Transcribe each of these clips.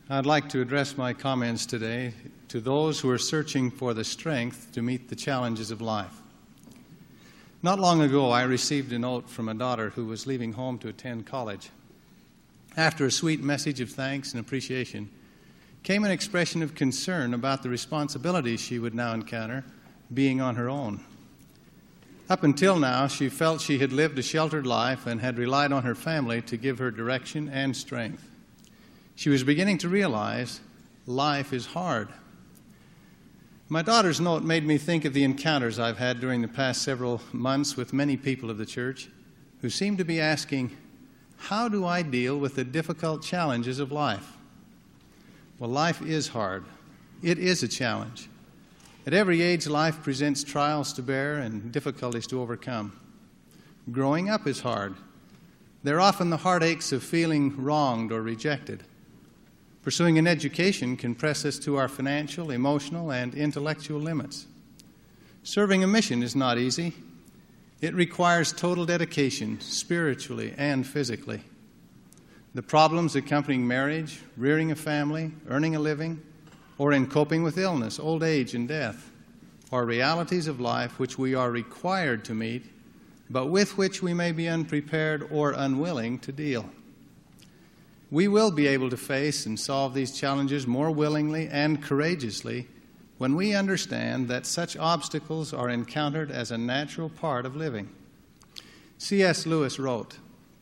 I'd like to address my comments today to those who are searching for the strength to meet the challenges of life. Not long ago, I received a note from a daughter who was leaving home to attend college. After a sweet message of thanks and appreciation, came an expression of concern about the responsibilities she would now encounter being on her own. Up until now, she felt she had lived a sheltered life and had relied on her family to give her direction and strength. She was beginning to realize life is hard. My daughter's note made me think of the encounters I've had during the past several months with many people of the church who seem to be asking, how do I deal with the difficult challenges of life? Well, life is hard. It is a challenge. At every age, life presents trials to bear and difficulties to overcome. Growing up is hard. There are often the heartaches of feeling wronged or rejected. Pursuing an education can press us to our financial, emotional, and intellectual limits. Serving a mission is not easy. It requires total dedication, spiritually and physically. The problems accompanying marriage, rearing a family, earning a living, or in coping with illness, old age, and death are realities of life which we are required to meet, but with which we may be unprepared or unwilling to deal. We will be able to face and solve these challenges more willingly and courageously when we understand that such obstacles are encountered as a natural part of living. C.S. Lewis wrote,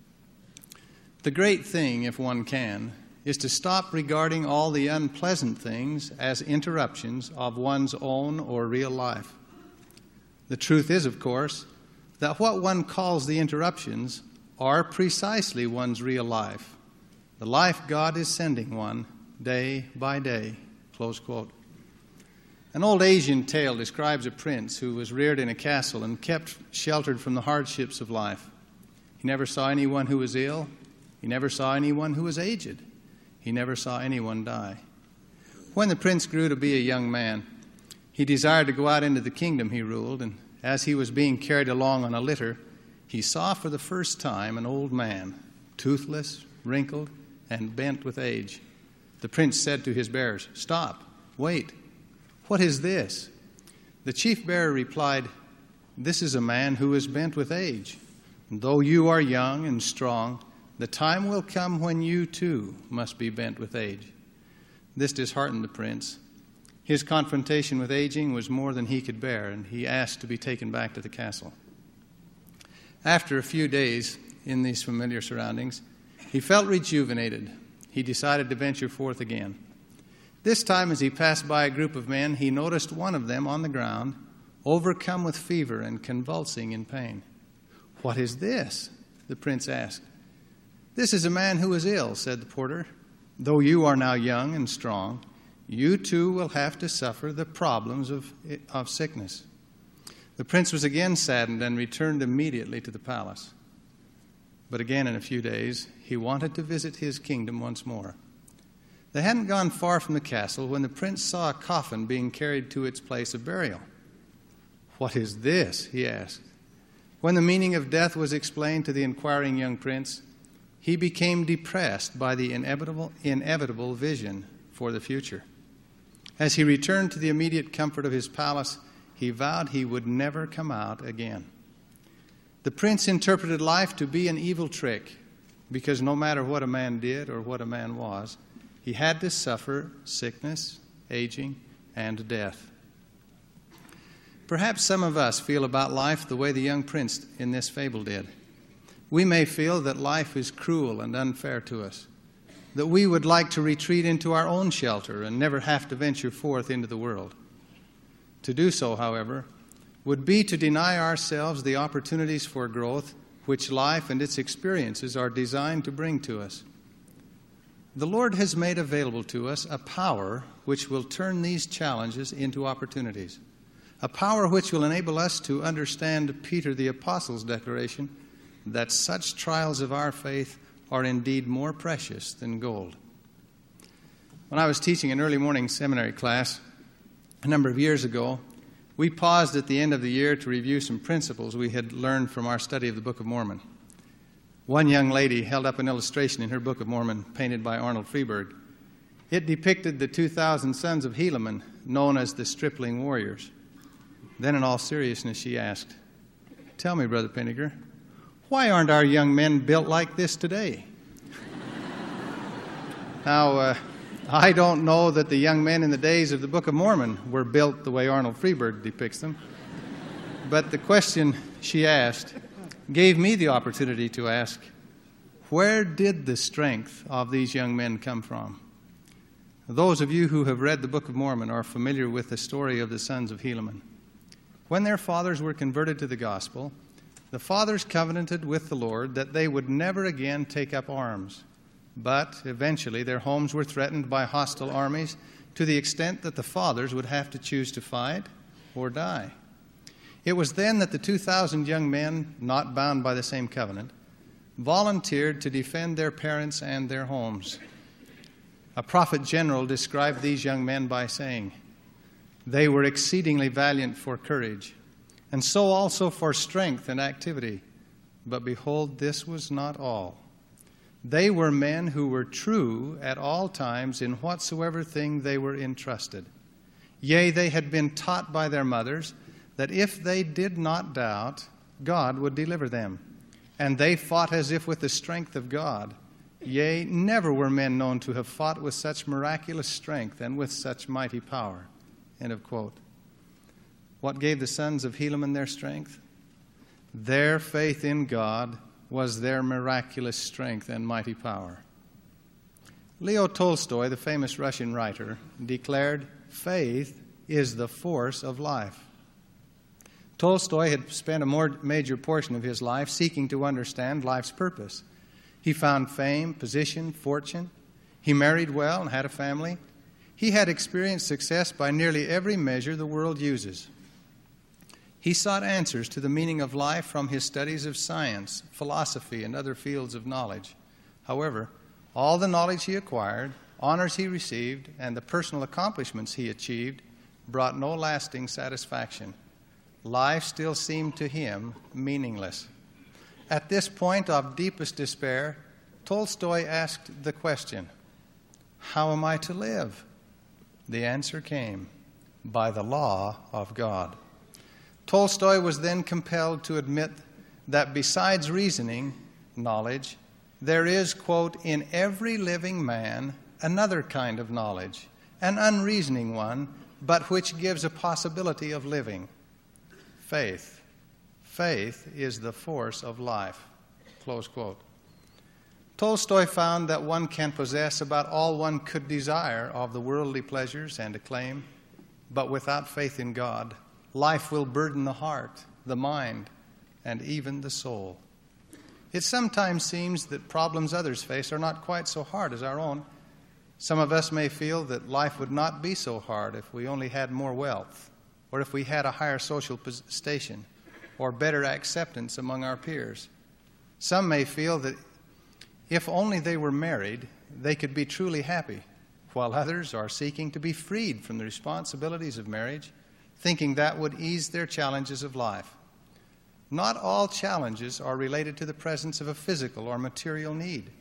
"The great thing, if one can, is to stop regarding all the unpleasant things as interruptions of one's own or real life. The truth is, of course, that what one calls the interruptions are precisely one's real life, the life God is sending one day by day." Close quote. An old Asian tale describes a prince who was reared in a castle and kept sheltered from the hardships of life. He never saw anyone who was ill. He never saw anyone who was aged. He never saw anyone die. When the prince grew to be a young man, he desired to go out into the kingdom he ruled, and as he was being carried along on a litter, he saw for the first time an old man, toothless, wrinkled, and bent with age. The prince said to his bearers, "Stop, wait. What is this?" The chief bearer replied, "This is a man who is bent with age. And though you are young and strong, the time will come when you too must be bent with age." This disheartened the prince. His confrontation with aging was more than he could bear, and he asked to be taken back to the castle. After a few days in these familiar surroundings, he felt rejuvenated. He decided to venture forth again. This time, as he passed by a group of men, he noticed one of them on the ground, overcome with fever and convulsing in pain. "What is this?" the prince asked. "This is a man who is ill," said the porter. "Though you are now young and strong, you too will have to suffer the problems of sickness." The prince was again saddened and returned immediately to the palace. But again in a few days, he wanted to visit his kingdom once more. They hadn't gone far from the castle when the prince saw a coffin being carried to its place of burial. "What is this?" he asked. When the meaning of death was explained to the inquiring young prince, he became depressed by the inevitable vision for the future. As he returned to the immediate comfort of his palace, he vowed he would never come out again. The prince interpreted life to be an evil trick, because no matter what a man did or what a man was, he had to suffer sickness, aging, and death. Perhaps some of us feel about life the way the young prince in this fable did. We may feel that life is cruel and unfair to us, that we would like to retreat into our own shelter and never have to venture forth into the world. To do so, however, would be to deny ourselves the opportunities for growth which life and its experiences are designed to bring to us. The Lord has made available to us a power which will turn these challenges into opportunities, a power which will enable us to understand Peter the Apostle's declaration that such trials of our faith are indeed more precious than gold. When I was teaching an early morning seminary class a number of years ago, we paused at the end of the year to review some principles we had learned from our study of the Book of Mormon. One young lady held up an illustration in her Book of Mormon painted by Arnold Freeberg. It depicted the 2,000 sons of Helaman, known as the stripling warriors. Then in all seriousness she asked, "Tell me, Brother Pinniger, why aren't our young men built like this today?" Now, I don't know that the young men in the days of the Book of Mormon were built the way Arnold Freeberg depicts them, but the question she asked gave me the opportunity to ask, where did the strength of these young men come from? Those of you who have read the Book of Mormon are familiar with the story of the sons of Helaman. When their fathers were converted to the gospel, the fathers covenanted with the Lord that they would never again take up arms. But eventually their homes were threatened by hostile armies to the extent that the fathers would have to choose to fight or die. It was then that the 2,000 young men, not bound by the same covenant, volunteered to defend their parents and their homes. A prophet general described these young men by saying, "They were exceedingly valiant for courage, and so also for strength and activity. But behold, this was not all. They were men who were true at all times in whatsoever thing they were entrusted. Yea, they had been taught by their mothers that if they did not doubt, God would deliver them. And they fought as if with the strength of God. Yea, never were men known to have fought with such miraculous strength and with such mighty power." End of quote. What gave the sons of Helaman their strength? Their faith in God was their miraculous strength and mighty power. Leo Tolstoy, the famous Russian writer, declared, "Faith is the force of life." Tolstoy had spent a more major portion of his life seeking to understand life's purpose. He found fame, position, fortune. He married well and had a family. He had experienced success by nearly every measure the world uses. He sought answers to the meaning of life from his studies of science, philosophy, and other fields of knowledge. However, all the knowledge he acquired, honors he received, and the personal accomplishments he achieved brought no lasting satisfaction. Life still seemed to him meaningless. At this point of deepest despair, Tolstoy asked the question, "How am I to live?" The answer came, "By the law of God." Tolstoy was then compelled to admit that besides reasoning, knowledge, there is, quote, "in every living man another kind of knowledge, an unreasoning one, but which gives a possibility of living. Faith. Faith is the force of life." Close quote. Tolstoy found that one can possess about all one could desire of the worldly pleasures and acclaim, but without faith in God, life will burden the heart, the mind, and even the soul. It sometimes seems that problems others face are not quite so hard as our own. Some of us may feel that life would not be so hard if we only had more wealth, or if we had a higher social station, or better acceptance among our peers. Some may feel that if only they were married, they could be truly happy, while others are seeking to be freed from the responsibilities of marriage, thinking that would ease their challenges of life. Not all challenges are related to the presence of a physical or material need.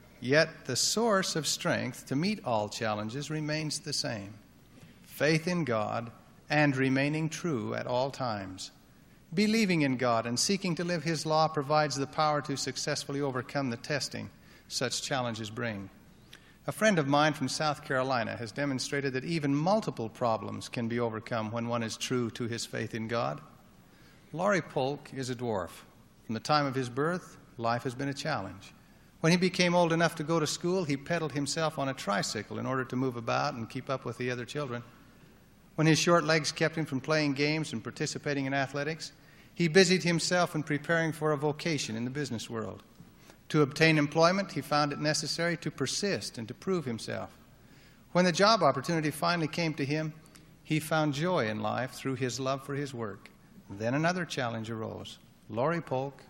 Yet the source of strength to meet all challenges remains the same: faith in God and remaining true at all times. Believing in God and seeking to live His law provides the power to successfully overcome the testing such challenges bring. A friend of mine from South Carolina has demonstrated that even multiple problems can be overcome when one is true to his faith in God. Laurie Polk is a dwarf. From the time of his birth, life has been a challenge. When he became old enough to go to school, he pedaled himself on a tricycle in order to move about and keep up with the other children. When his short legs kept him from playing games and participating in athletics, he busied himself in preparing for a vocation in the business world. To obtain employment, he found it necessary to persist and to prove himself. When the job opportunity finally came to him, he found joy in life through his love for his work. Then another challenge arose. Laurie Polk,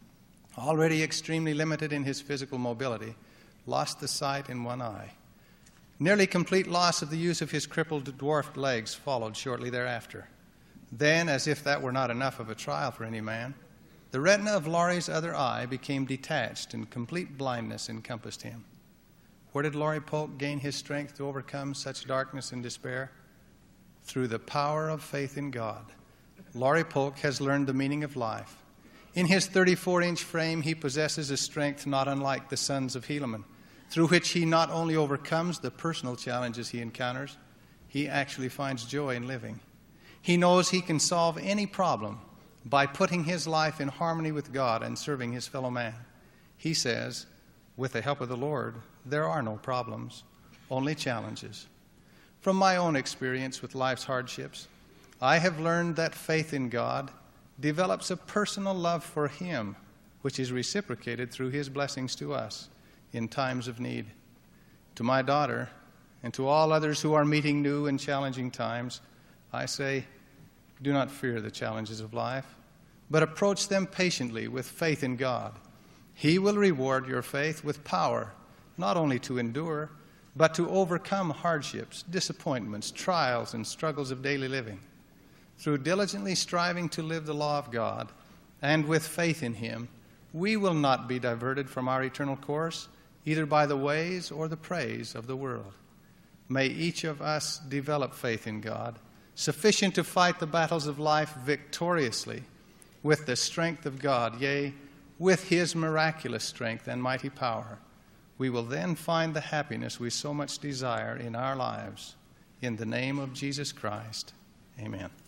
already extremely limited in his physical mobility, lost the sight in one eye. Nearly complete loss of the use of his crippled, dwarfed legs followed shortly thereafter. Then, as if that were not enough of a trial for any man, the retina of Laurie's other eye became detached and complete blindness encompassed him. Where did Laurie Polk gain his strength to overcome such darkness and despair? Through the power of faith in God. Laurie Polk has learned the meaning of life. In his 34-inch frame, he possesses a strength not unlike the sons of Helaman, through which he not only overcomes the personal challenges he encounters, he actually finds joy in living. He knows he can solve any problem by putting his life in harmony with God and serving his fellow man. He says, with the help of the Lord, there are no problems, only challenges. From my own experience with life's hardships, I have learned that faith in God develops a personal love for Him, which is reciprocated through His blessings to us in times of need. To my daughter, and to all others who are meeting new and challenging times, I say, do not fear the challenges of life, but approach them patiently with faith in God. He will reward your faith with power, not only to endure, but to overcome hardships, disappointments, trials, and struggles of daily living. Through diligently striving to live the law of God and with faith in Him, we will not be diverted from our eternal course, either by the ways or the praise of the world. May each of us develop faith in God, sufficient to fight the battles of life victoriously with the strength of God, yea, with His miraculous strength and mighty power. We will then find the happiness we so much desire in our lives. In the name of Jesus Christ, amen.